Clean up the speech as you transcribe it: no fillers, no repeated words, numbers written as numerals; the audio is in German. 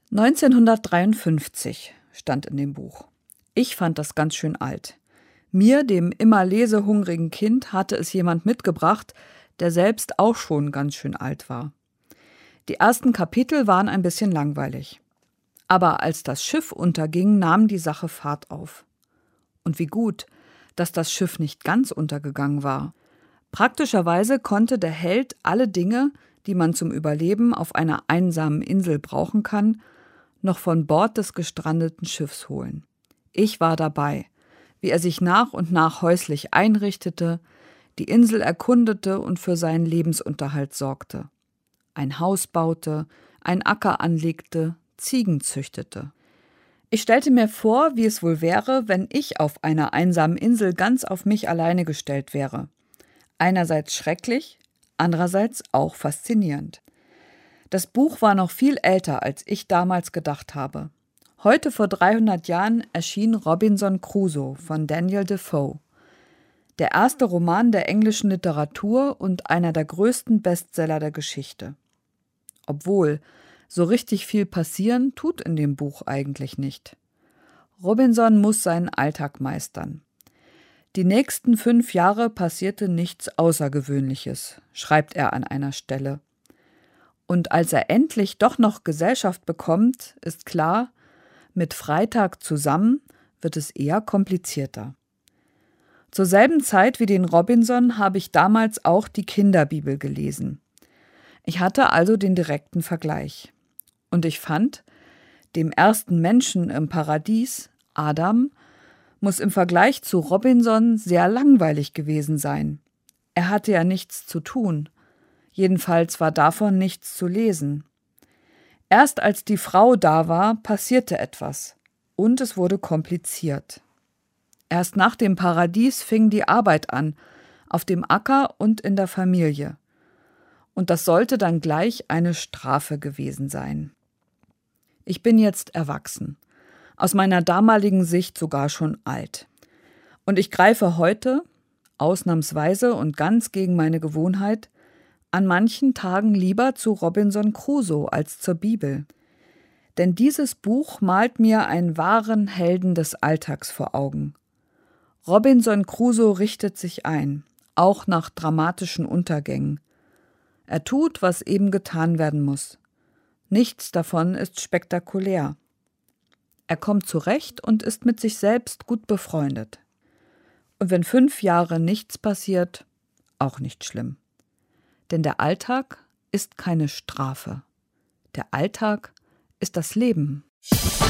1953 stand in dem Buch. Ich fand das ganz schön alt. Mir, dem immer lesehungrigen Kind, hatte es jemand mitgebracht, der selbst auch schon ganz schön alt war. Die ersten Kapitel waren ein bisschen langweilig. Aber als das Schiff unterging, nahm die Sache Fahrt auf. Und wie gut, dass das Schiff nicht ganz untergegangen war. Praktischerweise konnte der Held alle Dinge, die man zum Überleben auf einer einsamen Insel brauchen kann, noch von Bord des gestrandeten Schiffs holen. Ich war dabei, wie er sich nach und nach häuslich einrichtete, die Insel erkundete und für seinen Lebensunterhalt sorgte. Ein Haus baute, einen Acker anlegte, Ziegen züchtete. Ich stellte mir vor, wie es wohl wäre, wenn ich auf einer einsamen Insel ganz auf mich alleine gestellt wäre. Einerseits schrecklich, andererseits auch faszinierend. Das Buch war noch viel älter, als ich damals gedacht habe. Heute vor 300 Jahren erschien Robinson Crusoe von Daniel Defoe. Der erste Roman der englischen Literatur und einer der größten Bestseller der Geschichte. Obwohl, so richtig viel passieren tut in dem Buch eigentlich nicht. Robinson muss seinen Alltag meistern. Die nächsten 5 Jahre passierte nichts Außergewöhnliches, schreibt er an einer Stelle. Und als er endlich doch noch Gesellschaft bekommt, ist klar, mit Freitag zusammen wird es eher komplizierter. Zur selben Zeit wie den Robinson habe ich damals auch die Kinderbibel gelesen. Ich hatte also den direkten Vergleich. Und ich fand, dem ersten Menschen im Paradies, Adam, muss im Vergleich zu Robinson sehr langweilig gewesen sein. Er hatte ja nichts zu tun. Jedenfalls war davon nichts zu lesen. Erst als die Frau da war, passierte etwas. Und es wurde kompliziert. Erst nach dem Paradies fing die Arbeit an, auf dem Acker und in der Familie. Und das sollte dann gleich eine Strafe gewesen sein. Ich bin jetzt erwachsen, aus meiner damaligen Sicht sogar schon alt. Und ich greife heute, ausnahmsweise und ganz gegen meine Gewohnheit, an manchen Tagen lieber zu Robinson Crusoe als zur Bibel. Denn dieses Buch malt mir einen wahren Helden des Alltags vor Augen. Robinson Crusoe richtet sich ein, auch nach dramatischen Untergängen. Er tut, was eben getan werden muss. Nichts davon ist spektakulär. Er kommt zurecht und ist mit sich selbst gut befreundet. Und wenn 5 Jahre nichts passiert, auch nicht schlimm. Denn der Alltag ist keine Strafe. Der Alltag ist das Leben.